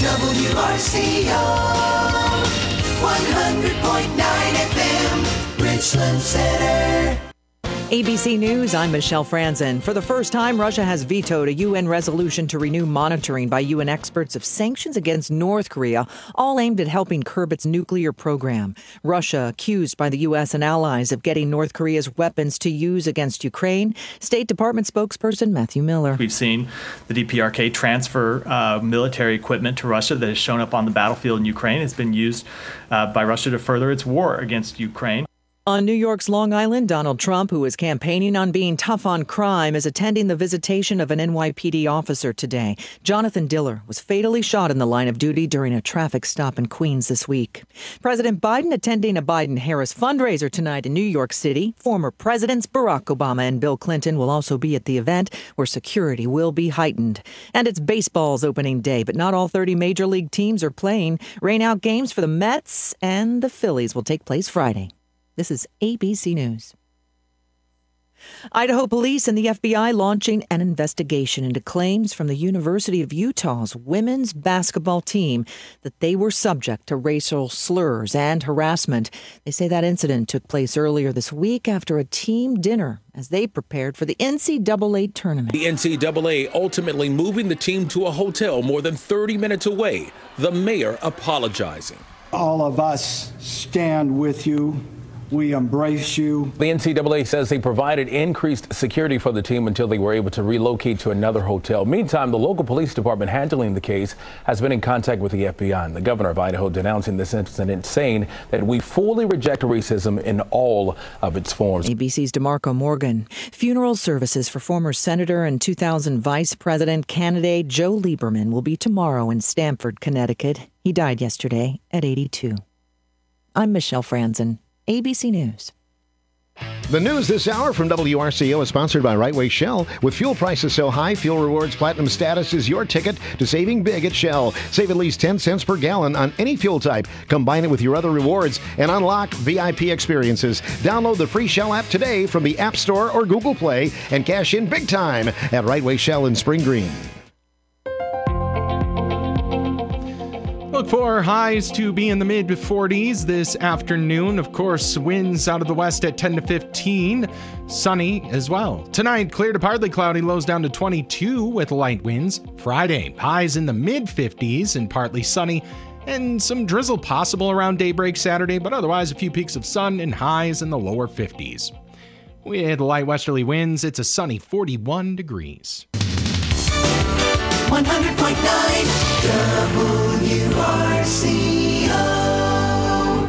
WRCO 100.9 FM, Richland Center. ABC News, I'm Michelle Franzen. For the first time, Russia has vetoed a UN resolution to renew monitoring by UN experts of sanctions against North Korea, all aimed at helping curb its nuclear program. Russia accused by the U.S. and allies of getting North Korea's weapons to use against Ukraine. State Department spokesperson Matthew Miller. We've seen the DPRK transfer military equipment to Russia that has shown up on the battlefield in Ukraine. It's been used by Russia to further its war against Ukraine. On New York's Long Island, Donald Trump, who is campaigning on being tough on crime, is attending the visitation of an NYPD officer today. Jonathan Diller was fatally shot in the line of duty during a traffic stop in Queens this week. President Biden attending a Biden-Harris fundraiser tonight in New York City. Former presidents Barack Obama and Bill Clinton will also be at the event, where security will be heightened. And it's baseball's opening day, but not all 30 major league teams are playing. Rain-out games for the Mets and the Phillies will take place Friday. This is ABC News. Idaho police and the FBI launching an investigation into claims from the University of Utah's women's basketball team that they were subject to racial slurs and harassment. They say that incident took place earlier this week after a team dinner as they prepared for the NCAA tournament. The NCAA ultimately moving the team to a hotel more than 30 minutes away, the mayor apologizing. All of us stand with you. We embrace you. The NCAA says they provided increased security for the team until they were able to relocate to another hotel. Meantime, the local police department handling the case has been in contact with the FBI and the governor of Idaho denouncing this incident, saying that we fully reject racism in all of its forms. ABC's DeMarco Morgan. Funeral services for former Senator and 2000 Vice President candidate Joe Lieberman will be tomorrow in Stamford, Connecticut. He died yesterday at 82. I'm Michelle Franzen. ABC News. The news this hour from WRCO is sponsored by Right Way Shell. With fuel prices so high, Fuel Rewards Platinum status is your ticket to saving big at Shell. Save at least 10 cents per gallon on any fuel type. Combine it with your other rewards and unlock VIP experiences. Download the free Shell app today from the App Store or Google Play and cash in big time at Right Way Shell in Spring Green. Look for highs to be in the mid-40s this afternoon. Of course, winds out of the west at 10 to 15. Sunny as well. Tonight, clear to partly cloudy, lows down to 22 with light winds. Friday, highs in the mid-50s and partly sunny. And some drizzle possible around daybreak Saturday, but otherwise a few peaks of sun and highs in the lower 50s. With light westerly winds, it's a sunny 41 degrees. 100.9 WRCO.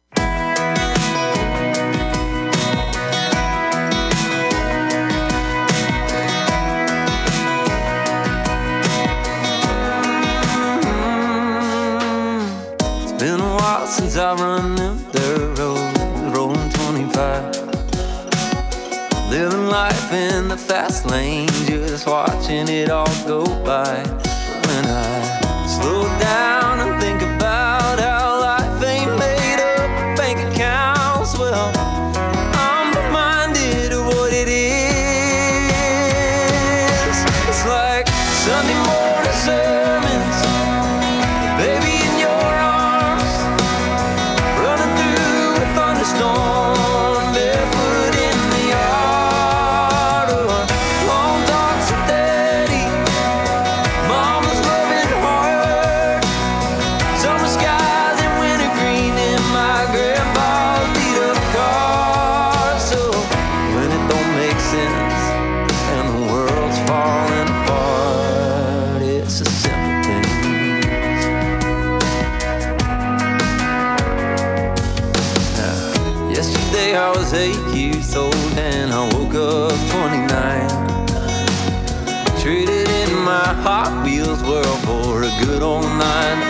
It's been a while since I run them dirt roads, rolling 25. Living life in the fast lane, just watching it all go by. But when I slow down and think about how life ain't made up of bank accounts, well, I'm reminded of what it is. It's like Sunday morning sermons, baby in your arms, running through a thunderstorm, barefoot in the yard, or long talks with daddy, mama's loving heart, summer skies and winter green in my grandpa's beat up car. So when it don't make sense and the world's falling apart, it's a simple thing. Yesterday I was 8 years old and I woke up 29. Traded in my Hot Wheels world for a good old 9 to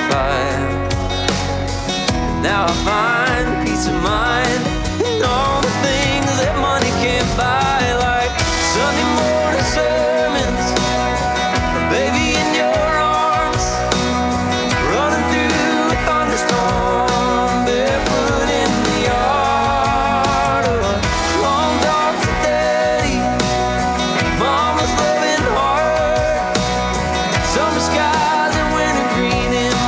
5. Now I find peace of mind and all the things that money can't buy, like Sunday morning sermons, baby in your arms, running through a thunderstorm, barefoot in the yard, or long talks with daddy, mama's loving heart, summer skies and winter green in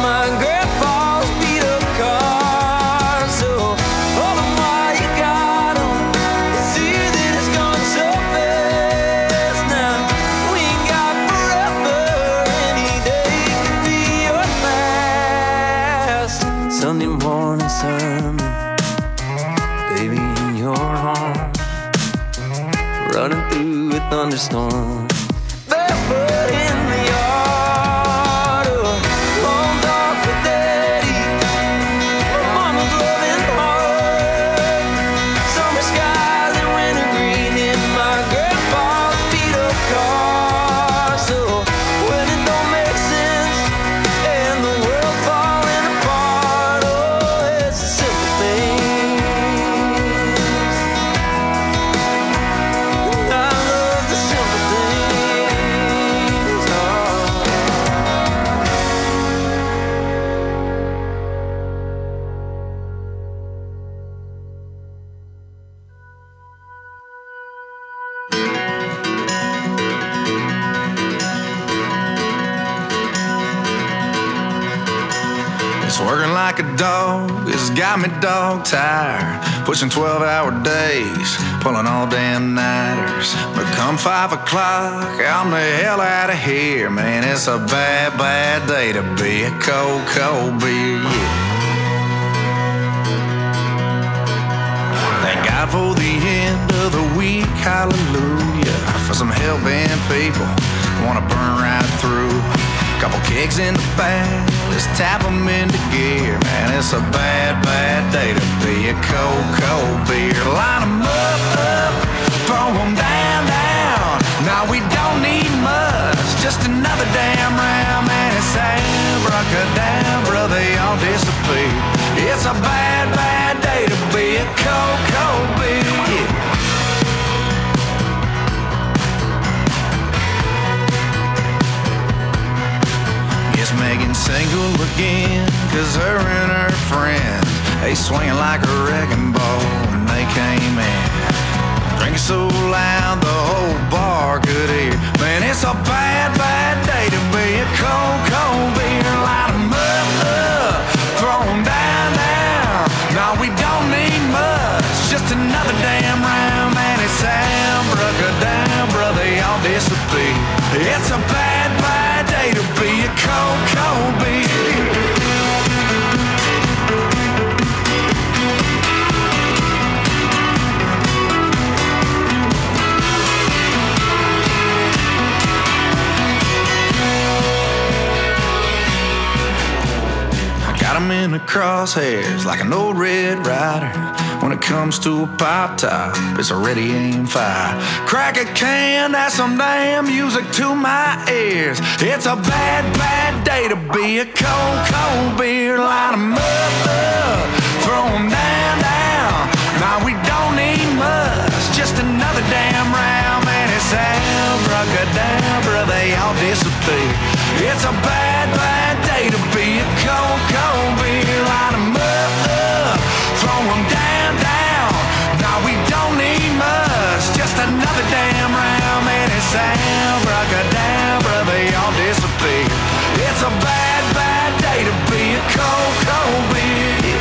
sermon, baby in your arms, running through a thunderstorm, barefoot in the yard, long dog for daddy, mama's loving heart, summer skies and winter green in my grandpa's beat-up car. So when it don't make sense and the world falling apart, oh, it's the simple things. I love the simple things. Oh. It's working like a dog, it's got me dog tired. Pushing 12-hour days, pulling all damn nighters. But come 5 o'clock, I'm the hell out of here. Man, it's a bad, bad day to be a cold, cold beer, yeah. Thank God for the end of the week, hallelujah. For some hell-bent people, wanna burn right through. Couple kicks in the bag, let's tap them into gear. Man, it's a bad, bad day to be a cold, cold beer. Line them up, throw them down, down. Now we don't need much, just another damn round. Man, it's abracadabra, they all disappear. It's a bad, bad day to be a cold, cold beer, yeah. Megan's single again, cause her and her friends, they swinging like a wrecking ball when they came in. Drinking so loud the whole bar could hear. Man, it's a bad, bad day to be a cold, cold beer. Light 'em up, throw 'em down, down. No, we don't need much, just another damn round. Man, it's abracadabra, they all disappear. It's a bad, bad day to be a cold, cold beer. I got 'em in the crosshairs like an old Red Rider. When it comes to a pop top, it's already aim fire. Crack a can, that's some damn music to my ears. It's a bad, bad day to be a cold, cold beer. Line 'em up, throw 'em down, down. Now we don't need much, just another damn round. Man, it's abracadabra, they all disappear. It's a bad, bad day to be a cold, cold beer. Line 'em up, throw 'em down, down. Now we don't need much, just another damn round. Man, it's abracadabra, they all disappear. It's a bad, bad day to be a cold, cold beer.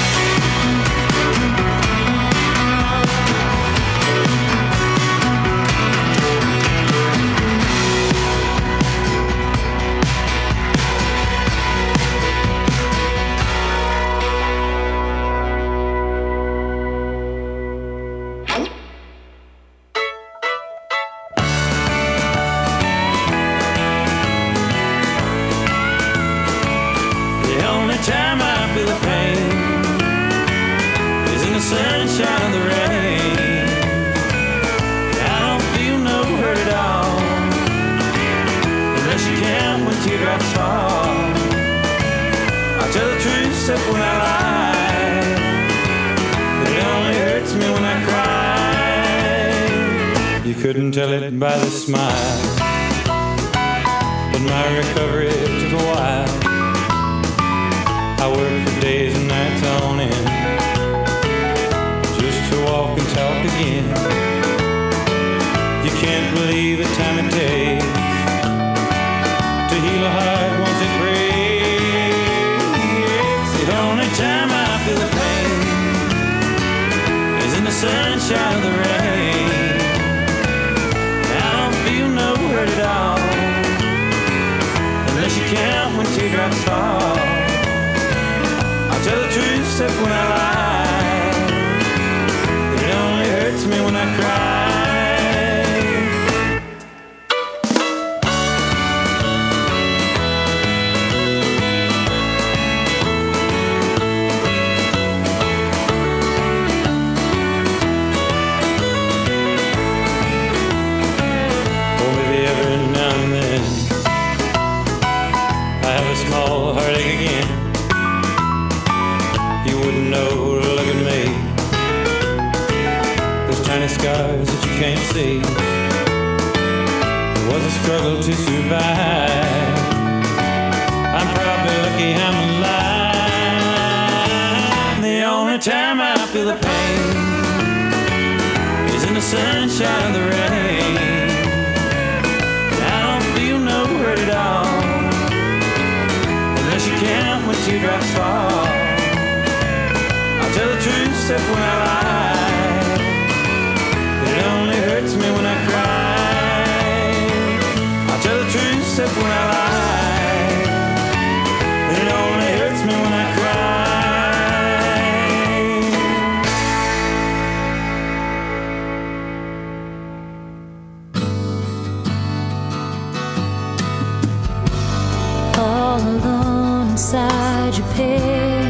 Time I feel the pain is in the sunshine of the rain. I don't feel no hurt at all, unless you count when teardrops fall. I'll tell the truth except when I lie, but it only hurts me when I cry. You couldn't tell it by the smile, but my recovery took a while. I worked for days and nights on end, just to walk and talk again. You can't believe the time it takes to heal a heart once it breaks. The only time I feel the pain is in the sunshine of the rain. I don't feel no hurt at all, unless you count when teardrops fall. tell the truth except when I lie. It only hurts me when I cry. Oh, maybe every now and then I have a small heartache again. You wouldn't know to look at me. Those tiny scars that you can't see. It was a struggle to survive. I'm probably lucky I'm alive. The only time I feel the pain is in the sunshine or the rain. I don't feel no hurt at all unless you count when teardrops fall. I'll tell the truth except when I lie. It only hurts me when I cry. I'll tell the truth except when I lie. It only hurts me when I cry. All alone inside your pain.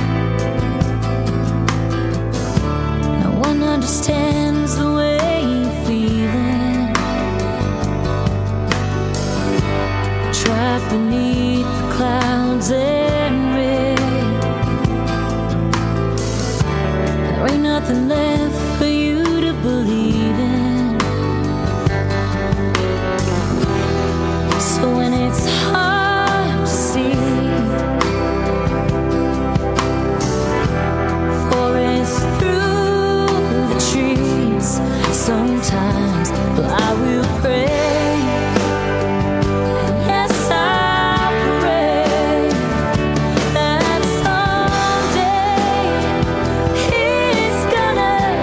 No one understands the way you're feeling. Trapped beneath the clouds and rain. There ain't nothing left for you to believe in. So when it's hard to see, forest through the trees, sometimes I will pray. And yes, I'll pray that someday it's gonna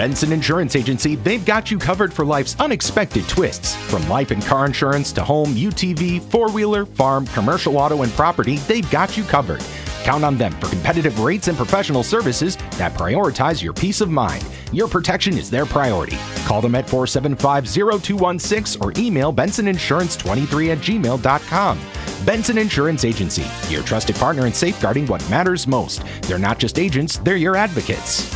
Benson Insurance Agency, they've got you covered for life's unexpected twists. From life and car insurance to home, UTV, four-wheeler, farm, commercial auto, and property, they've got you covered. Count on them for competitive rates and professional services that prioritize your peace of mind. Your protection is their priority. Call them at 475-0216 or email bensoninsurance23@gmail.com. Benson Insurance Agency, your trusted partner in safeguarding what matters most. They're not just agents, they're your advocates.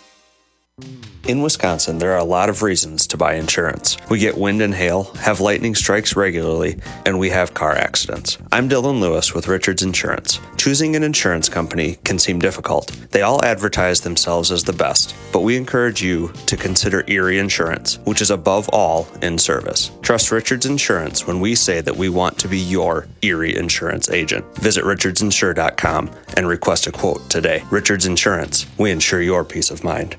In Wisconsin, there are a lot of reasons to buy insurance. We get wind and hail, have lightning strikes regularly, and we have car accidents. I'm Dylan Lewis with Richards Insurance. Choosing an insurance company can seem difficult. They all advertise themselves as the best, but we encourage you to consider Erie Insurance, which is above all in service. Trust Richards Insurance when we say that we want to be your Erie Insurance agent. Visit richardsinsure.com and request a quote today. Richards Insurance, we insure your peace of mind.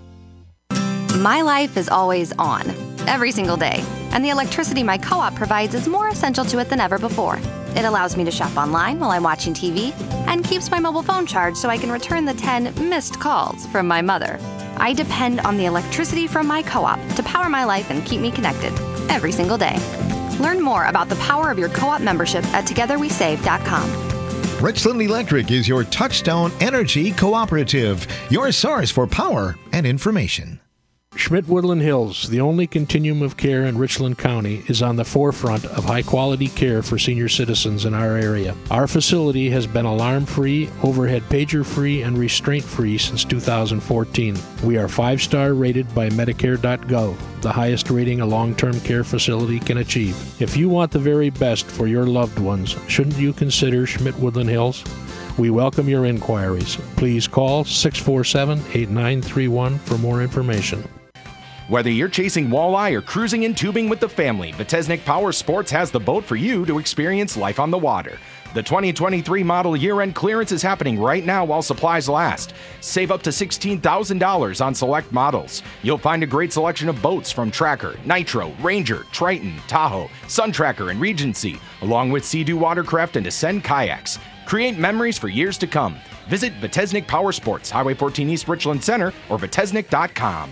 My life is always on, every single day, and the electricity my co-op provides is more essential to it than ever before. It allows me to shop online while I'm watching TV and keeps my mobile phone charged so I can return the 10 missed calls from my mother. I depend on the electricity from my co-op to power my life and keep me connected every single day. Learn more about the power of your co-op membership at togetherwesave.com. Richland Electric is your touchstone energy cooperative, your source for power and information. Schmidt Woodland Hills, the only continuum of care in Richland County, is on the forefront of high-quality care for senior citizens in our area. Our facility has been alarm-free, overhead pager-free, and restraint-free since 2014. We are 5-star rated by Medicare.gov, the highest rating a long-term care facility can achieve. If you want the very best for your loved ones, shouldn't you consider Schmidt Woodland Hills? We welcome your inquiries. Please call 647-8931 for more information. Whether you're chasing walleye or cruising in tubing with the family, Vitesnik Power Sports has the boat for you to experience life on the water. The 2023 model year-end clearance is happening right now while supplies last. Save up to $16,000 on select models. You'll find a great selection of boats from Tracker, Nitro, Ranger, Triton, Tahoe, Sun Tracker, and Regency, along with Sea-Doo watercraft and Ascend kayaks. Create memories for years to come. Visit Vitesnik Power Sports, Highway 14 East Richland Center, or vitesnik.com.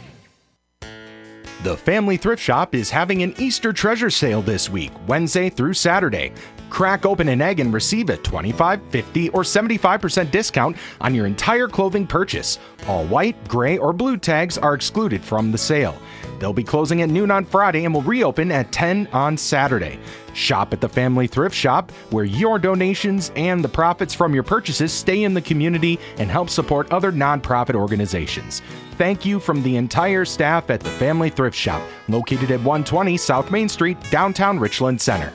The Family Thrift Shop is having an Easter treasure sale this week, Wednesday through Saturday. Crack open an egg and receive a 25, 50, or 75% discount on your entire clothing purchase. All white, gray, or blue tags are excluded from the sale. They'll be closing at noon on Friday and will reopen at 10 on Saturday. Shop at the Family Thrift Shop, where your donations and the profits from your purchases stay in the community and help support other nonprofit organizations. Thank you from the entire staff at the Family Thrift Shop, located at 120 South Main Street, downtown Richland Center.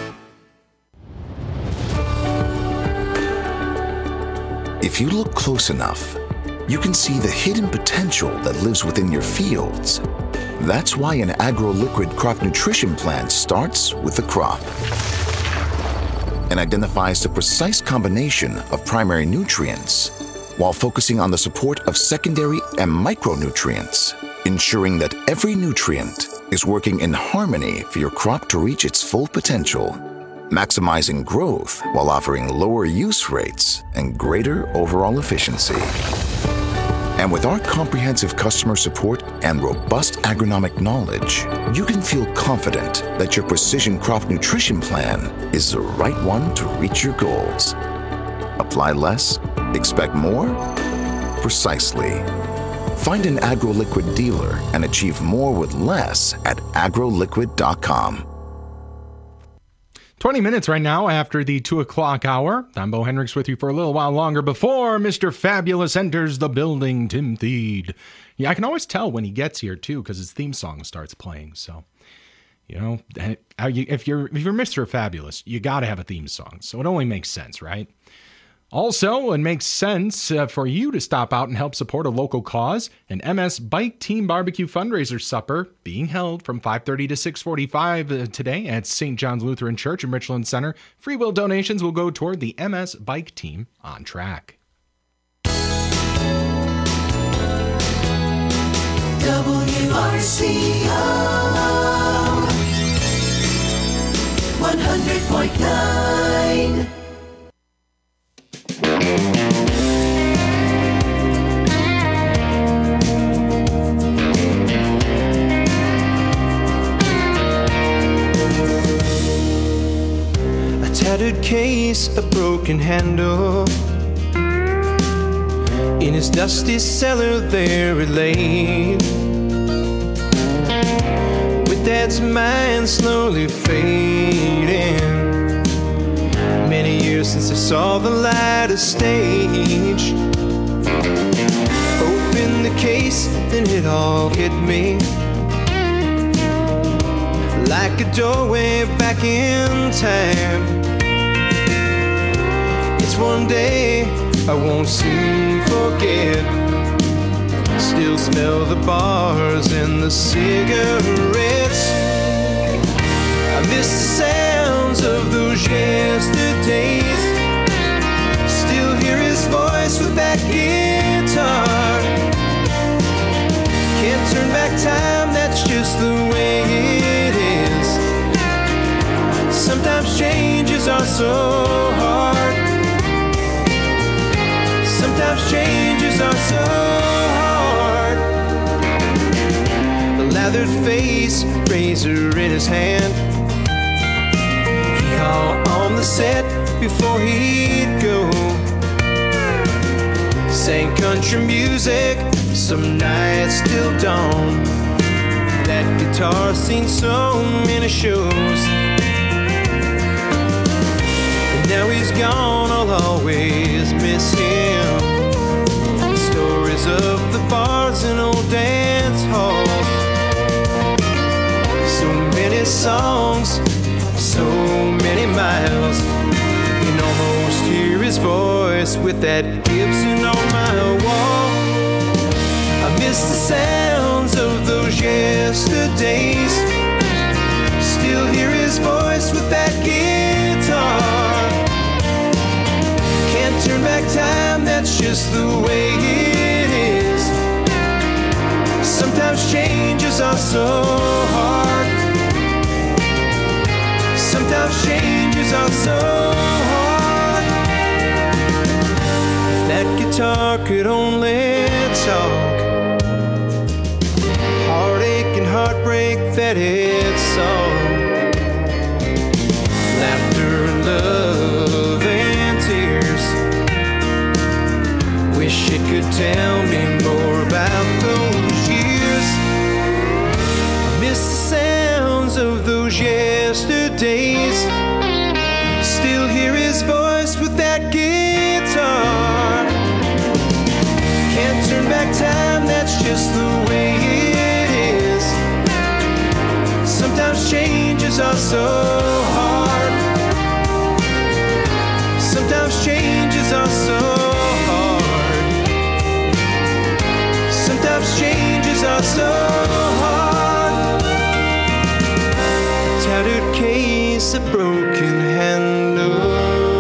If you look close enough, you can see the hidden potential that lives within your fields. That's why an AgroLiquid crop nutrition plan starts with the crop and identifies the precise combination of primary nutrients while focusing on the support of secondary and micronutrients, ensuring that every nutrient is working in harmony for your crop to reach its full potential, maximizing growth while offering lower use rates and greater overall efficiency. And with our comprehensive customer support and robust agronomic knowledge, you can feel confident that your precision crop nutrition plan is the right one to reach your goals. Apply less, expect more? Precisely. Find an AgroLiquid dealer and achieve more with less at agroliquid.com. 20 minutes right now after the 2 o'clock hour. I'm Bo Hendricks with you for a little while longer before Mr. Fabulous enters the building, Tim Theed. Yeah, I can always tell when he gets here, too, because his theme song starts playing. So, you know, if you're Mr. Fabulous, you got to have a theme song. So it only makes sense, right? Also, it makes sense for you to stop out and help support a local cause. An MS Bike Team Barbecue fundraiser supper being held from 5:30 to 6:45 today at St. John's Lutheran Church in Richland Center. Free will donations will go toward the MS Bike Team on track. WRCO 100.9. a broken handle. In his dusty cellar there it lay, with Dad's mind slowly fading. Many years since I saw the light of stage. Opened the case, then it all hit me, like a doorway back in time. It's one day I won't soon forget. Still smell the bars and the cigarettes. I miss the sounds of those yesterdays. Still hear his voice with that guitar. Can't turn back time, that's just the way it is. Sometimes changes are so hard. Sometimes changes are so hard. The lathered face, razor in his hand. He called on the set before he'd go. Sang country music, some nights till dawn. That guitar's seen so many shows. And now he's gone, I'll always miss him. The stories of the bars and old dance halls. So many songs, so many miles. You can almost hear his voice with that Gibson on my wall. I miss the sounds of those yesterdays. Still hear his voice with that guitar. Can't turn back time, that's just the way it is. Sometimes changes are so hard. Sometimes changes are so hard. If that guitar could only talk, heartache and heartbreak that it saw, laughter and love and tears. Wish it could tell me more about those years. I miss the sounds of those yesterdays. Still hear his voice with that guitar. Can't turn back time, that's just the way it is. Sometimes changes are so hard. Sometimes changes are so hard. Sometimes changes are so hard. A tattered case, a broken handle.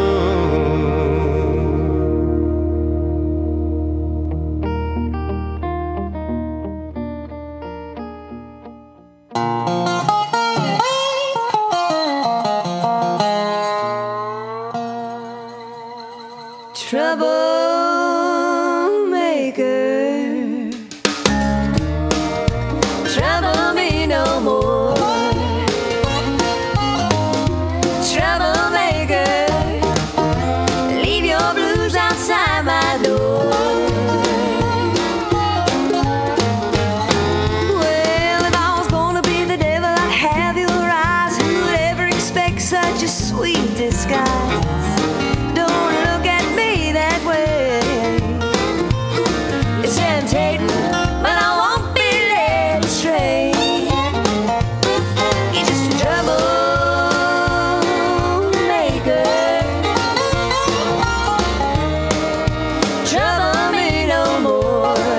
Troublemaker, trouble me no more. Troublemaker, leave your blues outside my door. Well, if I was gonna be the devil, I'd have your eyes. Who would ever expect such a sweet disguise? Don't look at me that way. It's tempting, but I won't be led astray. You're just a troublemaker. Trouble me no more.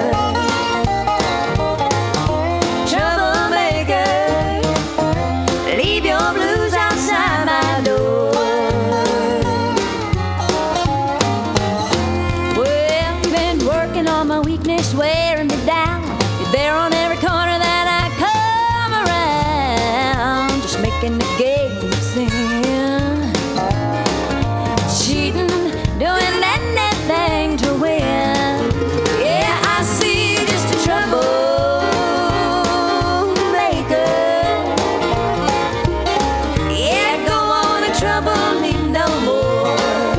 Troublemaker, leave your blues outside my door. Well, you've been working on my weakness, wearing me down. You're there on every corner that I come around, just making the game sing. Cheating, doing anything to win. Yeah, I see you just a troublemaker. Yeah, go on and trouble me no more.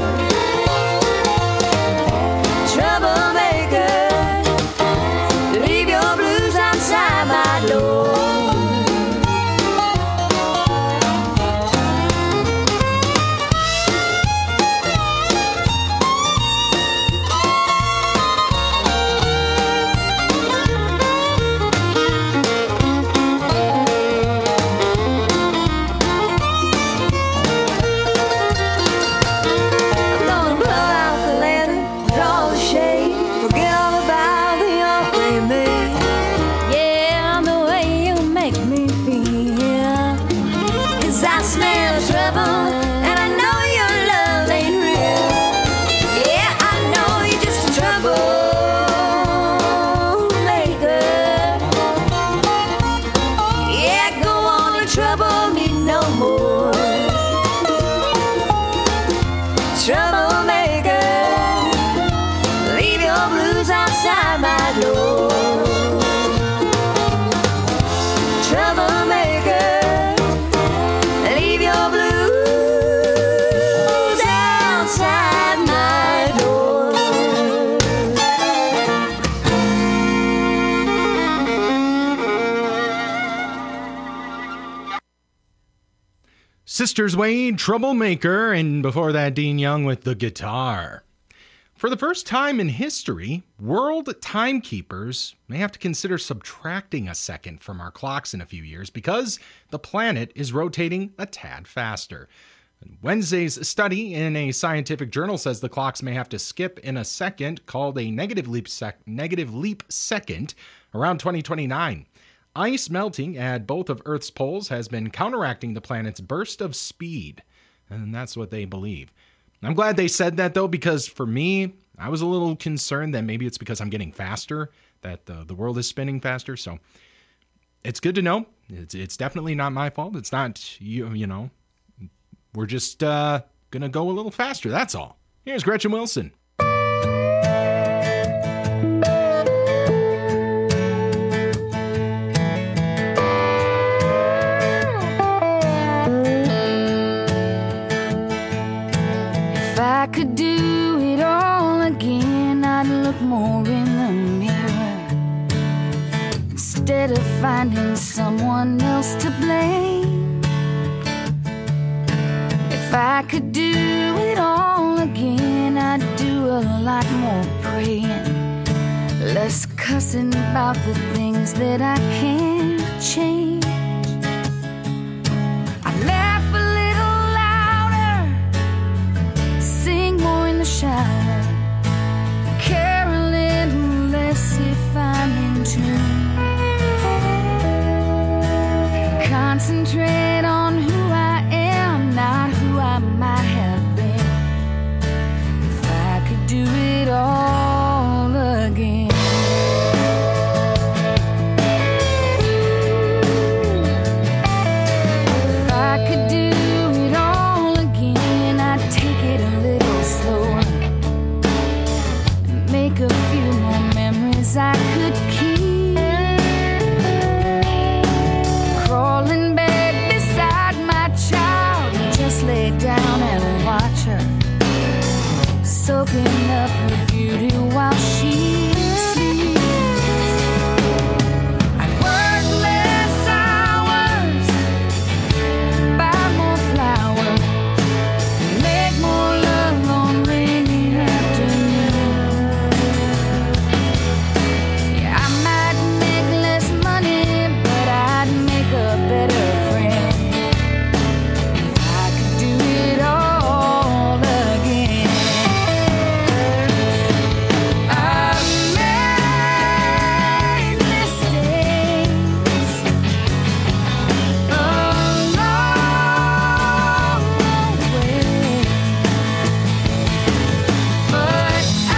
your blues outside my door. Troublemaker, leave your blues outside my door. Sisters Wade, Troublemaker, and before that, Dean Young with The Guitar. For the first time in history, world timekeepers may have to consider subtracting a second from our clocks in a few years because the planet is rotating a tad faster. Wednesday's study in a scientific journal says the clocks may have to skip in a second, called a negative leap second, around 2029. Ice melting at both of Earth's poles has been counteracting the planet's burst of speed, and that's what they believe. I'm glad they said that, though, because for me, I was a little concerned that maybe it's because I'm getting faster, that the world is spinning faster. So it's good to know. It's definitely not my fault. It's not, you know, we're just going to go a little faster. That's all. Here's Gretchen Wilson. I could do it all again, I'd look more in the mirror instead of finding someone else to blame. If I could do it all again, I'd do a lot more praying, less cussing about the things that I can't change. I'd laugh a little louder, sing more in the shower, care a little less if I'm in tune. Concentrate on who I am, not who I might have been. If I could do it all again. If I could do it all again, I'd take it a little slower, make a few more memories I could keep. Crawl in bed beside my child and just lay down and watch her, soaking up her beauty while she sleeps. I'd work less hours, buy more flowers, make more love on rainy afternoons. Yeah, I might make less money, but I'd make a better friend. If I could do it all again. I've made mistakes along the way, but I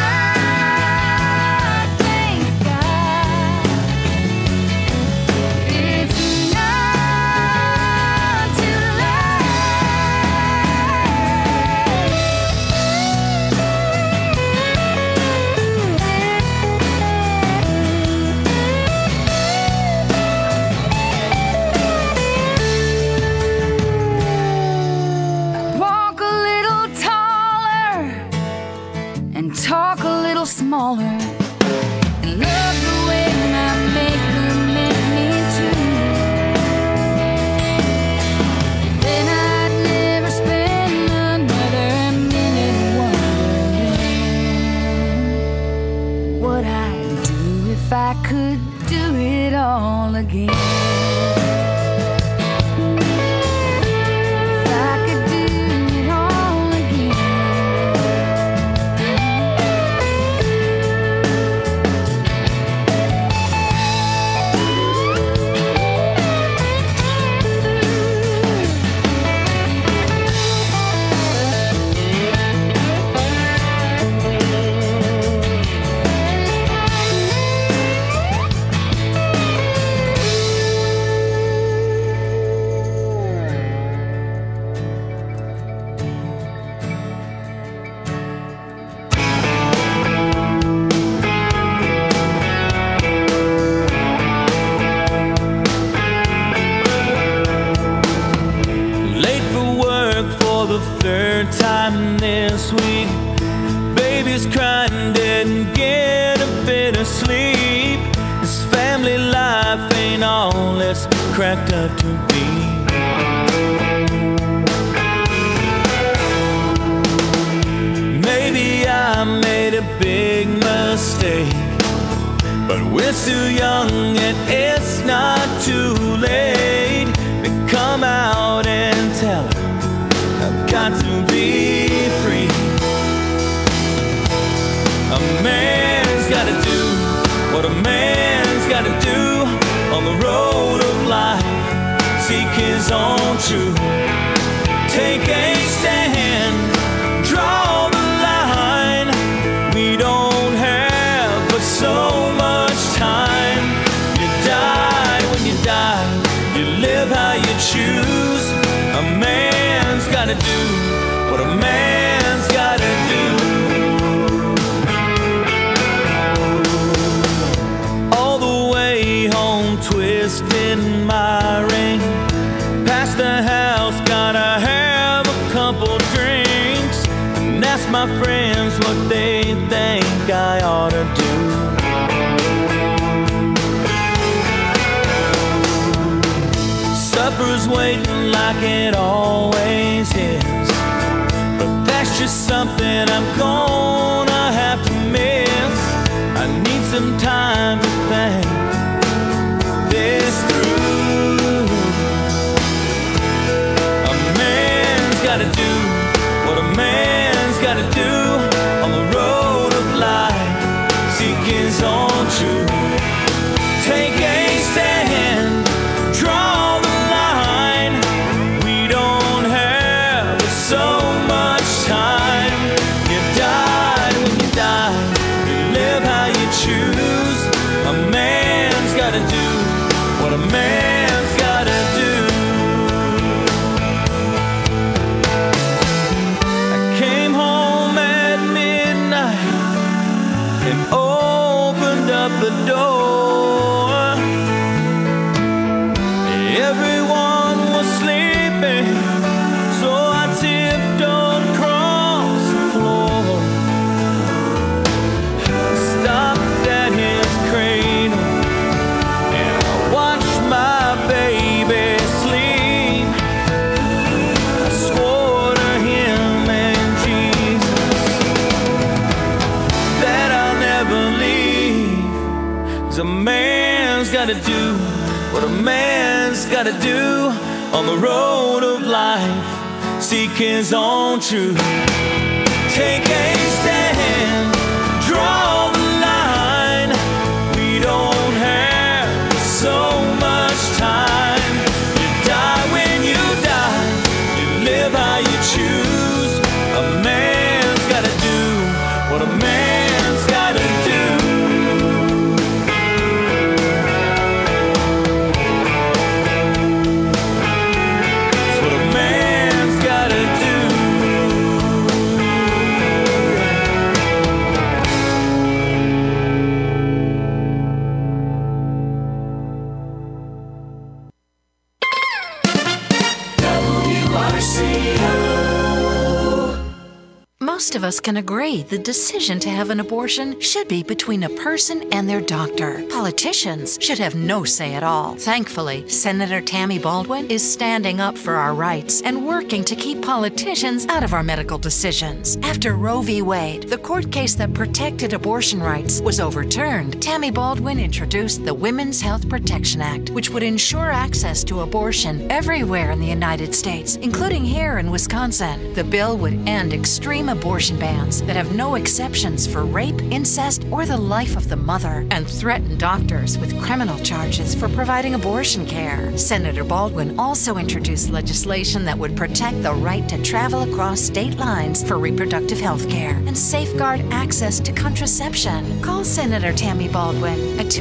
thank God it's not too late. Walk a little taller and talk a little smaller, and love the way my maker meant me to. Then I'd never spend another minute wondering what I'd do if I could do it all again. If I could do it all again. cracked up to be. Maybe I made a big mistake, but we're still young and it's not too late to come out and tell her I've got to be free. A man's gotta do what a man's gotta do on the road of life. Seek his own truth. Take a stand. Draw the line. We don't have but so much time. You die when you die. You live how you choose. A man's gotta do what a man's gotta do. All the way home, twisting my ring. Past the house, gotta have a couple drinks and ask my friends what they think I ought to do. Supper's waiting like it always is, but that's just something I'm gonna have to miss. I need some time to think this through. A man's gotta do what a man's gotta do on the road of life. Seek his own truth. Take a stand. Draw the line. We don't have so much time. You die when you die. You live how you choose. A man's gotta do what a man's gotta do. I came home at midnight and opened up the door. Everyone was sleeping, so I tiptoed across the floor. Stopped at his cradle and I watched my baby sleep. I swore to him and Jesus that I'll never leave. 'Cause a man's gotta do what a man's gotta do on the road of life. Seek his own truth. Take a stand. Draw the line. We don't have so much time. You die when you die. You live how you choose. A man's gotta do what a man's gotta do. It's what a man's gotta do. Most of us can agree the decision to have an abortion should be between a person and their doctor. Politicians should have no say at all. Thankfully, Senator Tammy Baldwin is standing up for our rights and working to keep politicians out of our medical decisions. After Roe v. Wade, the court case that protected abortion rights, was overturned, Tammy Baldwin introduced the Women's Health Protection Act, which would ensure access to abortion everywhere in the United States, including here in Wisconsin. The bill would end extreme abortion bans that have no exceptions for rape, incest, or the life of the mother, and threaten doctors with criminal charges for providing abortion care. Senator Baldwin also introduced legislation that would protect the right to travel across state lines for reproductive health care and safeguard access to contraception. Call Senator Tammy Baldwin at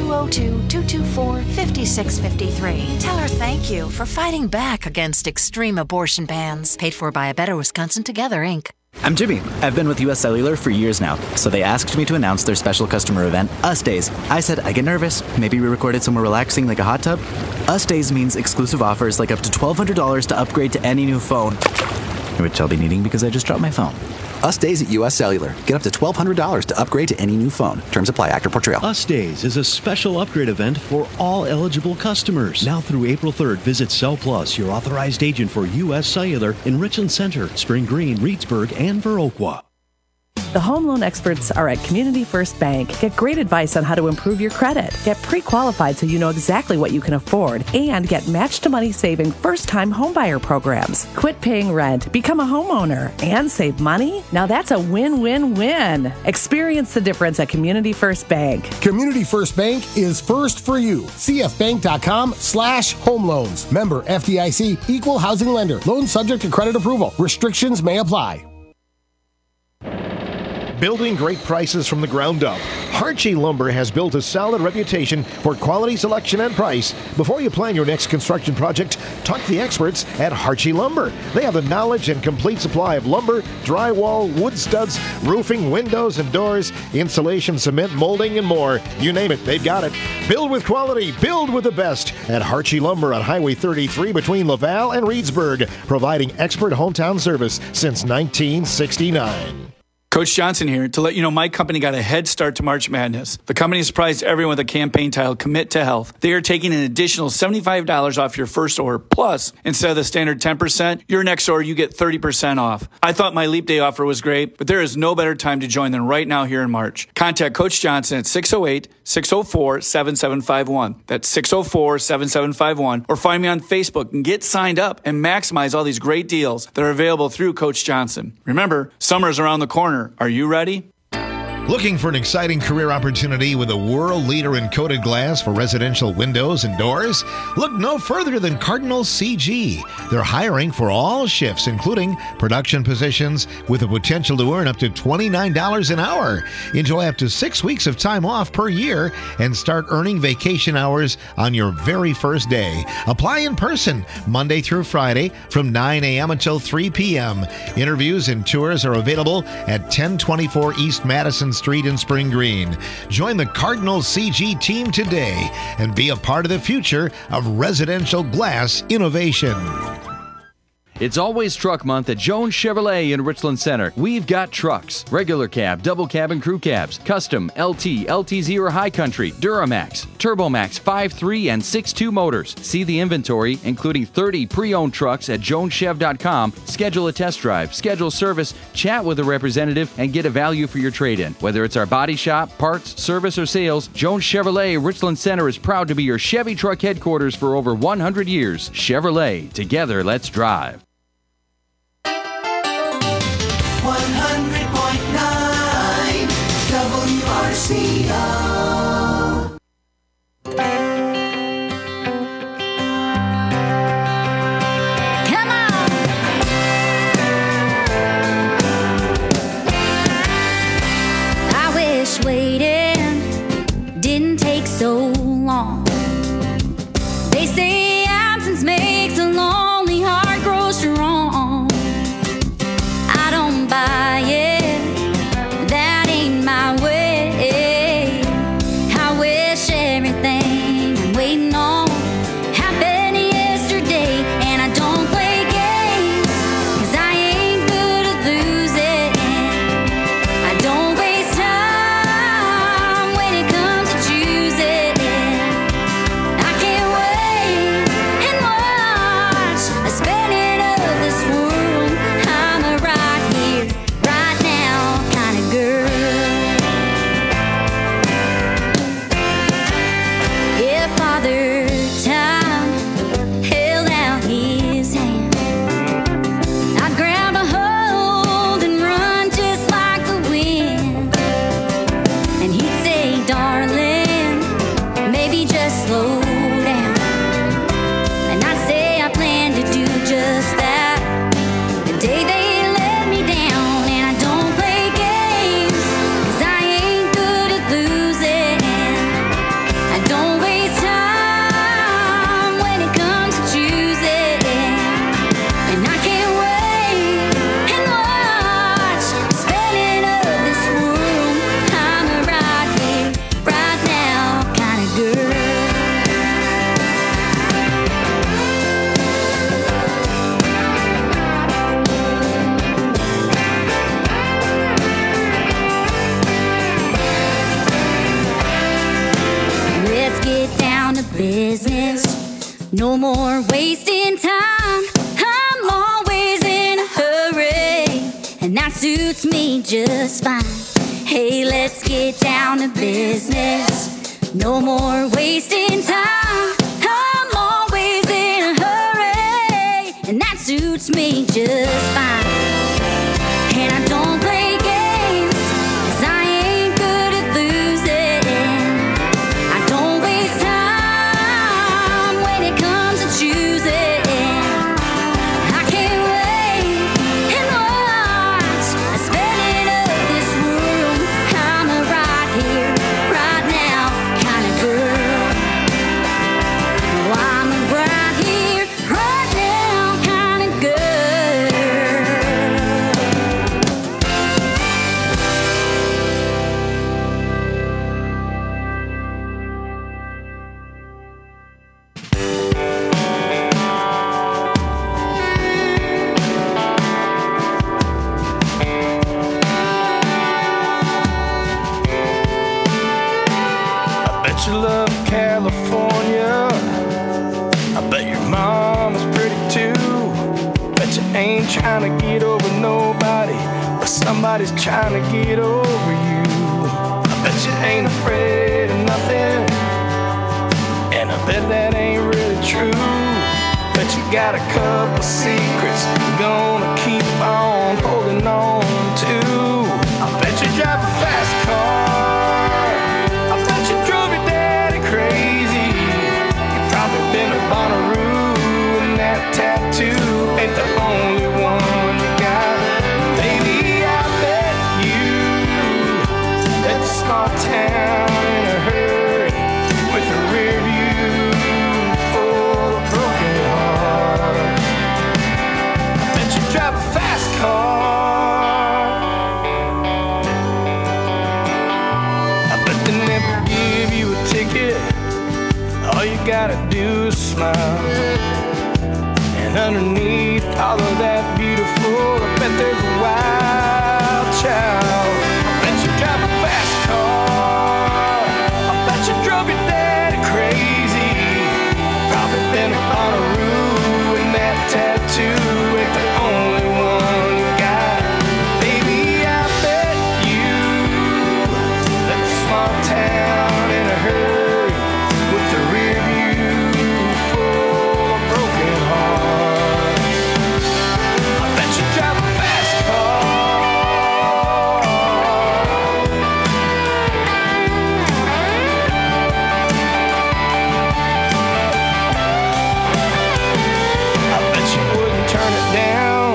202-224-5653. Tell her thank you for fighting back against extreme abortion bans. Paid for by A Better Wisconsin Together, Inc. I'm Jimmy. I've been with US Cellular for years now, so they asked me to announce their special customer event, Us Days. I said, I get nervous. Maybe we recorded somewhere relaxing like a hot tub? Us Days means exclusive offers like up to $1,200 to upgrade to any new phone, which I'll be needing because I just dropped my phone. Us Days at U.S. Cellular. Get up to $1,200 to upgrade to any new phone. Terms apply. Actor Portrayal. Us Days is a special upgrade event for all eligible customers. Now through April 3rd, visit Cell Plus, your authorized agent for U.S. Cellular in Richland Center, Spring Green, Reedsburg, and Viroqua. The home loan experts are at Community First Bank. Get great advice on how to improve your credit. Get pre-qualified so you know exactly what you can afford. And get match-to-money saving first-time homebuyer programs. Quit paying rent, become a homeowner, and save money? Now that's a win-win-win. Experience the difference at Community First Bank. Community First Bank is first for you. cfbank.com/home loans. Member FDIC, equal housing lender. Loan subject to credit approval. Restrictions may apply. Building great prices from the ground up. Harchie Lumber has built a solid reputation for quality selection and price. Before you plan your next construction project, talk to the experts at Harchie Lumber. They have the knowledge and complete supply of lumber, drywall, wood studs, roofing, windows and doors, insulation, cement, molding, and more. You name it, they've got it. Build with quality, build with the best at Harchie Lumber on Highway 33 between Laval and Reedsburg, providing expert hometown service since 1969. Coach Johnson here to let you know my company got a head start to March Madness. The company surprised everyone with a campaign titled Commit to Health. They are taking an additional $75 off your first order. Plus, instead of the standard 10%, your next order you get 30% off. I thought my Leap Day offer was great, but there is no better time to join than right now here in March. Contact Coach Johnson at 608-604-7751. That's 604-7751. Or find me on Facebook and get signed up and maximize all these great deals that are available through Coach Johnson. Remember, summer is around the corner. Are you ready? Looking for an exciting career opportunity with a world leader in coated glass for residential windows and doors? Look no further than Cardinal CG. They're hiring for all shifts, including production positions, with the potential to earn up to $29 an hour. Enjoy up to 6 weeks of time off per year and start earning vacation hours on your very first day. Apply in person Monday through Friday from 9 a.m. until 3 p.m. Interviews and tours are available at 1024 East Madison Street in Spring Green. Join the Cardinal CG team today and be a part of the future of residential glass innovation. It's always Truck Month at Jones Chevrolet in Richland Center. We've got trucks, regular cab, double cab, and crew cabs, custom, LT, LTZ, or High Country, Duramax, TurboMax 5.3 and 6.2 motors. See the inventory, including 30 pre-owned trucks at joneschev.com. Schedule a test drive, schedule service, chat with a representative, and get a value for your trade-in. Whether it's our body shop, parts, service, or sales, Jones Chevrolet Richland Center is proud to be your Chevy truck headquarters for over 100 years. Chevrolet, together let's drive. 100.9 WRCO. Come on! I wish waiting didn't take so long. They say absence makes a lonely heart grow strong. I don't buy it, that ain't my way. I wish everything I'm waiting on happened yesterday. And I don't play games, 'cause I ain't good at losing. I don't waste time when it comes to choosing. I can't wait business. No more wasting time. I'm always in a hurry, and that suits me just fine. Hey, let's get down to business. No more wasting time. I'm always in a hurry, and that suits me just fine. And I don't play games, 'cause I ain't good at losing. I don't waste time when it comes to choosing. I can't wait and watch the spinning of this world. I'm a right here, right now kind of girl. Oh, I'm a right here, right now kind of girl. I bet you love California. I bet your mom is pretty too. Bet you ain't trying to get over nobody, but somebody's trying to get over you. I bet you ain't afraid of nothing, and I bet that ain't really true. Bet you got a couple secrets you're gonna keep on holding on to. I bet you drive a fast car. I bet you drove your daddy crazy. You probably been to Bonnaroo, and that tattoo ain't the only one you got. Baby, I bet you left a small town in a hurry with a rear view full of broken hearts. I bet you drive a fast car. I bet they never give you a ticket. All you gotta do is smile. And underneath all of that beautiful, I bet there's a wild child. I bet you drive a fast car. I bet you drove your daddy crazy. Probably been to Bonnaroo, and that tattoo ain't the only one you got. Baby, I bet you left a small town in a hurry with the rear view full of broken hearts. I bet you drive a fast car. I bet you wouldn't turn it down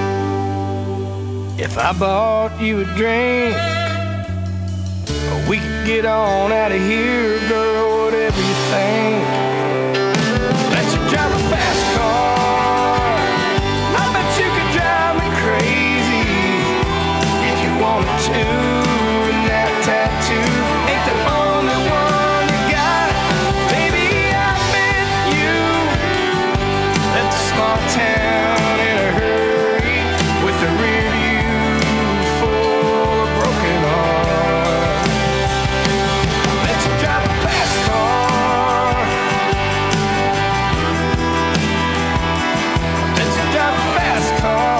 if I bought you a drink. Or we could get on out of here, girl, whatever you think. Bet you drive a fast car. I bet you could drive me crazy if you wanted to. And that tattoo ain't the only one you got. Baby, I bet you left a small town in a hurry with the rear view full of broken hearts. I bet you drive a fast car. I bet you drive a fast car.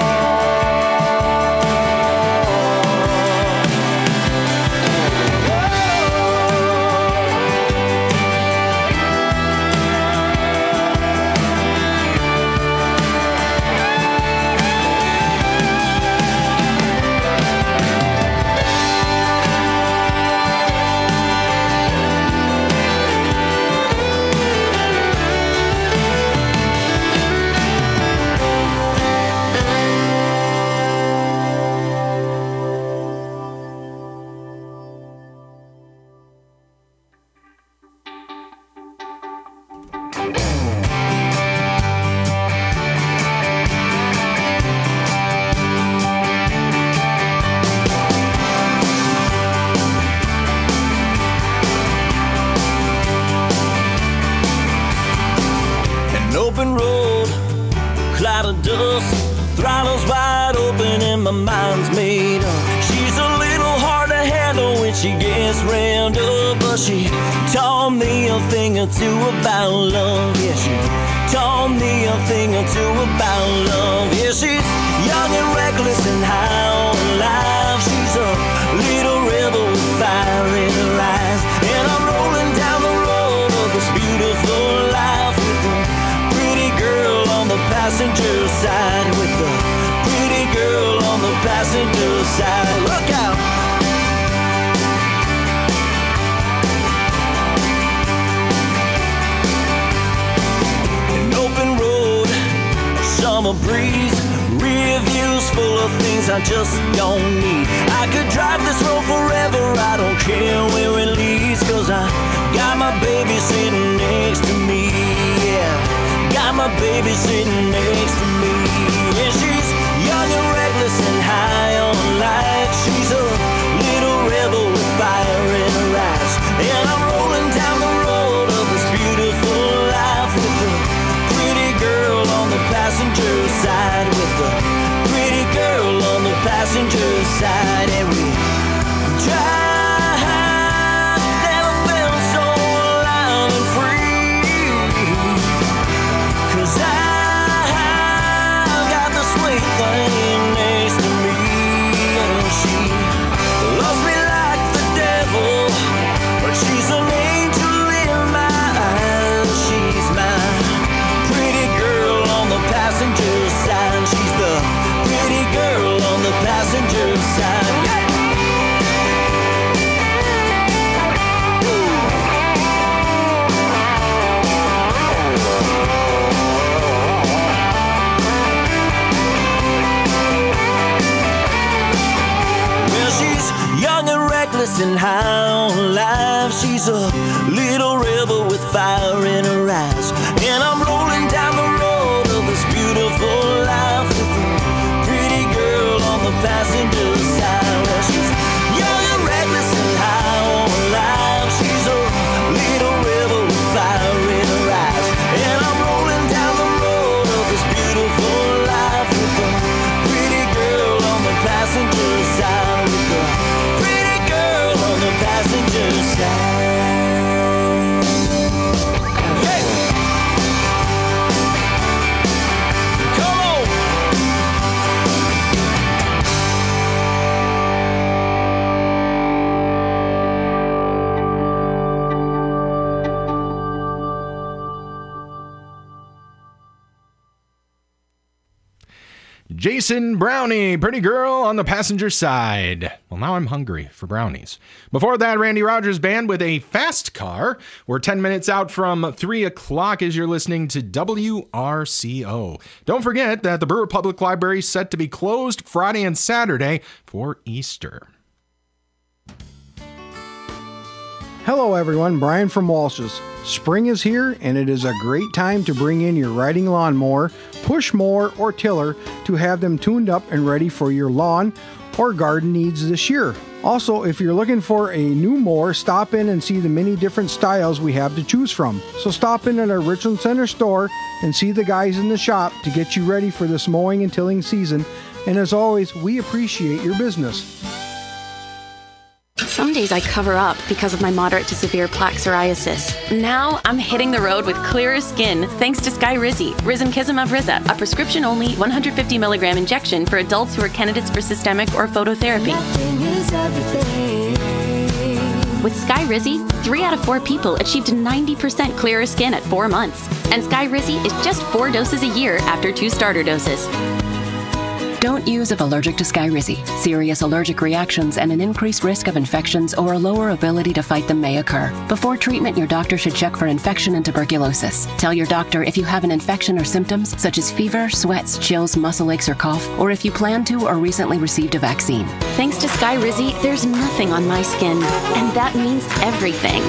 An open road, cloud of dust, throttles wide open and my mind's made up. She's a little hard to handle when she gets round up, but she taught me a thing or two about love. Yeah, she taught me a thing or two about love. Yeah, she's young and reckless and high on life. She's a little rebel with fire in her eyes. And I'm rolling down the road of this beautiful life with a pretty girl on the passenger side. With a pretty girl on the passenger side. Look out! Summer breeze, rear views full of things I just don't need. I could drive this road forever, I don't care where it leads, 'cause I got my baby sitting next to me, yeah. Got my baby sitting next to me. Yeah, she's young and reckless and high on life. She's a little rebel with fire in her eyes. And I'm rolling down the road of this beautiful life with a pretty girl on the passenger side. With a pretty girl on the passenger side. And we drive, never felt so alive and free. 'Cause I've got the sweet thing next to me. And she loves me like the devil, but she's an angel in my eyes. She's my pretty girl on the passenger side. She's the pretty girl on the passenger side. Yeah. Well, she's young and reckless and high on life. She's a little rebel with fire in her eyes. And I'm rolling down the road of this beautiful life with a pretty girl on the passenger side. Well, she's young and reckless and high on life. She's a little rebel with fire in her eyes. And I'm rolling down the road of this beautiful life with a pretty girl on the passenger side. With a pretty girl on the passenger side. Jason Brownie, Pretty Girl on the Passenger Side. Well, now I'm hungry for brownies. Before that, Randy Rogers Band with a Fast Car. We're 10 minutes out from 3 o'clock as you're listening to WRCO. Don't forget that the Brewer Public Library is set to be closed Friday and Saturday for Easter. Hello everyone, Brian from Walsh's. Spring is here and it is a great time to bring in your riding lawnmower, push mower, or tiller to have them tuned up and ready for your lawn or garden needs this year. Also, if you're looking for a new mower, stop in and see the many different styles we have to choose from. So stop in at our Richland Center store and see the guys in the shop to get you ready for this mowing and tilling season. And as always, we appreciate your business. Some days I cover up because of my moderate to severe plaque psoriasis. Now I'm hitting the road with clearer skin thanks to Skyrizi, Risankizumab Riza, a prescription-only 150 milligram injection for adults who are candidates for systemic or phototherapy. With Skyrizi, 3 out of 4 people achieved 90% clearer skin at 4 months. And Skyrizi is just 4 doses a year after 2 starter doses. Don't use if allergic to Skyrizi. Serious allergic reactions and an increased risk of infections or a lower ability to fight them may occur. Before treatment, your doctor should check for infection and tuberculosis. Tell your doctor if you have an infection or symptoms such as fever, sweats, chills, muscle aches, or cough, or if you plan to or recently received a vaccine. Thanks to Skyrizi, there's nothing on my skin, and that means everything.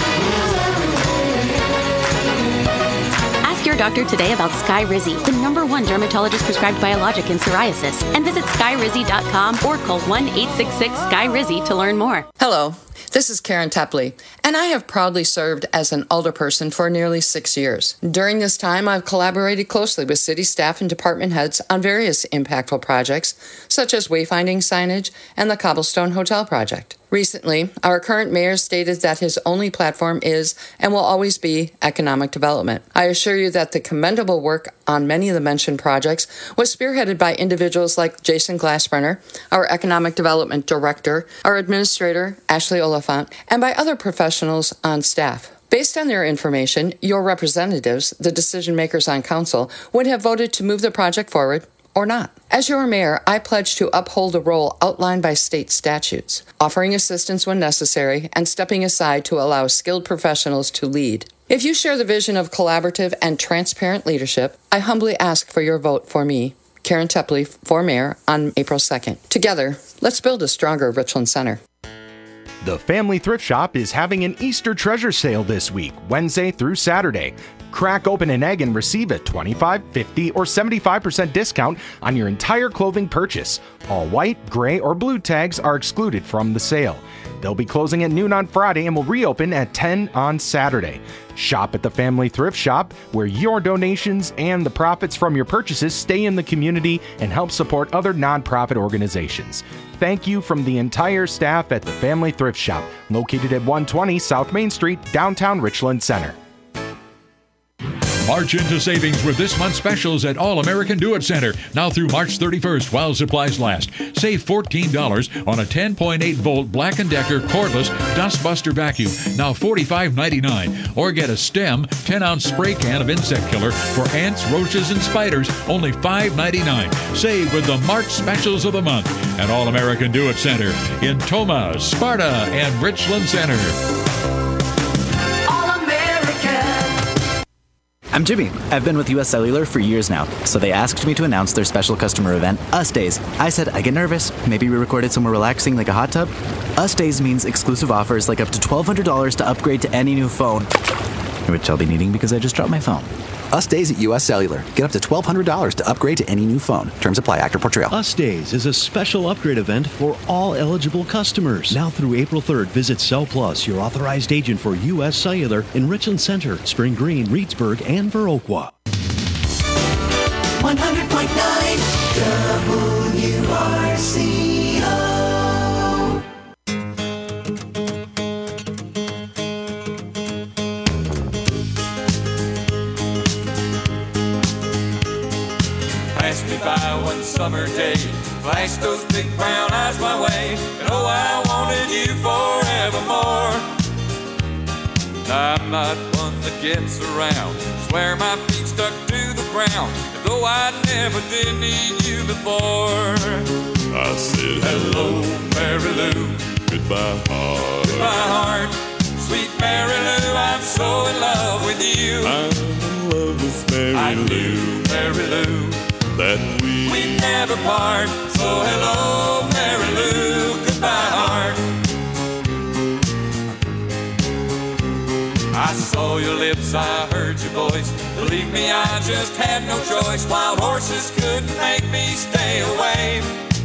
Your doctor today about Skyrizi, the #1 dermatologist prescribed biologic in psoriasis, and visit skyrizi.com or call 1-866-SKYRIZI to learn more. Hello, This is Karen Tepley, and I have proudly served as an alderperson for nearly 6 years. During this time, I've collaborated closely with city staff and department heads on various impactful projects, such as wayfinding signage and the Cobblestone Hotel project. Recently, our current mayor stated that his only platform is and will always be economic development. I assure you that the commendable work on many of the mentioned projects was spearheaded by individuals like Jason Glassbrenner, our economic development director, our administrator, Ashley Oliphant, and by other professionals on staff. Based on their information, your representatives, the decision makers on council, would have voted to move the project forward or not. As your mayor, I pledge to uphold the role outlined by state statutes, offering assistance when necessary and stepping aside to allow skilled professionals to lead. If you share the vision of collaborative and transparent leadership, I humbly ask for your vote for me, Karen Tepley, for mayor on April 2nd. Together, let's build a stronger Richland Center. The Family Thrift Shop is having an Easter treasure sale this week, Wednesday through Saturday. Crack open an egg and receive a 25, 50, or 75% discount on your entire clothing purchase. All white, gray, or blue tags are excluded from the sale. They'll be closing at noon on Friday and will reopen at 10 on Saturday. Shop at the Family Thrift Shop, where your donations and the profits from your purchases stay in the community and help support other nonprofit organizations. Thank you from the entire staff at the Family Thrift Shop, located at 120 South Main Street, downtown Richland Center. March into savings with this month's specials at All American Do It Center. Now through March 31st while supplies last. Save $14 on a 10.8 volt Black & Decker cordless dustbuster vacuum. Now $45.99. Or get a STEM 10-ounce spray can of insect killer for ants, roaches, and spiders. Only $5.99. Save with the March specials of the month at All American Do It Center in Tomah, Sparta, and Richland Center. I'm Jimmy. I've been with US Cellular for years now, so they asked me to announce their special customer event, Us Days. I said, I get nervous. Maybe we recorded somewhere relaxing like a hot tub. Us Days means exclusive offers like up to $1,200 to upgrade to any new phone, which I'll be needing because I just dropped my phone. Us Days at US Cellular. Get up to $1,200 to upgrade to any new phone. Terms apply. Actor Portrayal. Us Days is a special upgrade event for all eligible customers. Now through April 3rd, visit Cell Plus, your authorized agent for US Cellular in Richland Center, Spring Green, Reedsburg, and Viroqua. 100.9 WRCO. Passed me by one summer day, flashed those big brown eyes my way, and oh, I wanted you forevermore. I'm not one that gets around, swear my feet stuck to the ground, and though I never did need you before. I said hello, Mary Lou, goodbye heart, goodbye heart, sweet Mary Lou, I'm so in love with you. I'm in love with Mary Lou. I knew, Mary Lou, that we never part. So hello, Mary Lou, goodbye heart. I saw your lips, I heard your voice. Believe me, I just had no choice. Wild horses couldn't make me stay away.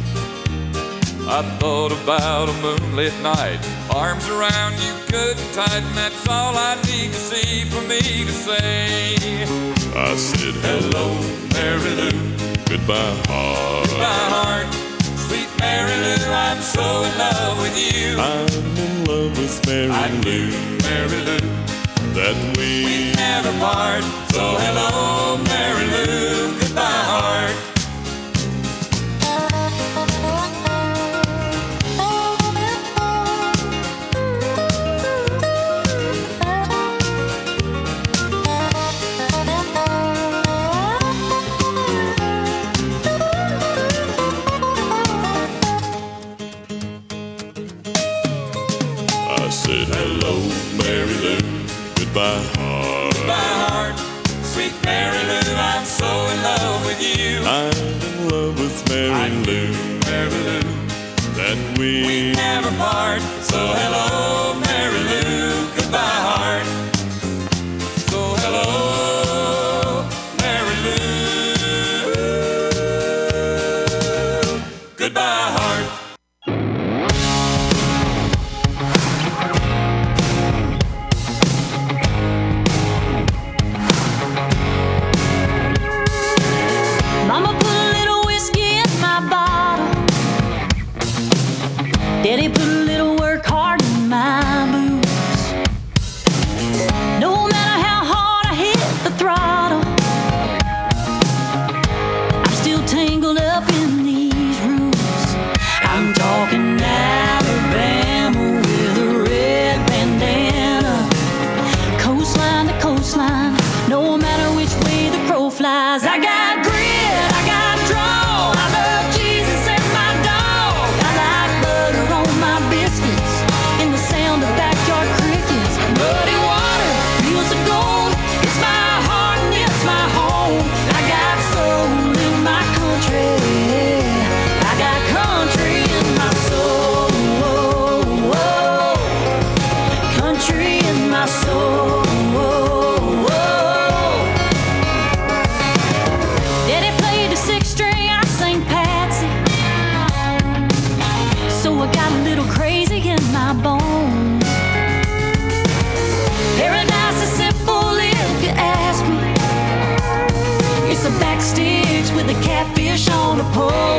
I thought about a moonlit night, arms around you good and tight, and that's all I need to see for me to say. I said hello, Mary Lou, goodbye heart, goodbye heart, sweet Mary Lou, I'm so in love with you. I'm in love with Mary Lou. I knew, Mary Lou, that we never part. So hello, Mary Lou, goodbye heart. I said hello, Mary Lou, goodbye heart, goodbye heart, sweet Mary Lou, I'm so in love with you. I'm in love with Mary Lou, Mary Lou, that we never part. So hello, Mary Lou, goodbye heart. So hello, Mary Lou, goodbye heart. No matter which way the crow flies, I got grit, I got draw. I love Jesus and my dog. I like butter on my biscuits and the sound of backyard crickets. Muddy water, fields of gold. It's my heart and it's my home. I got soul in my country. I got country in my soul. Country in my soul. Daddy played the sixth string, I sang Patsy. So I got a little crazy in my bones. Paradise is simple if you ask me. It's a backstage with a catfish on a pole.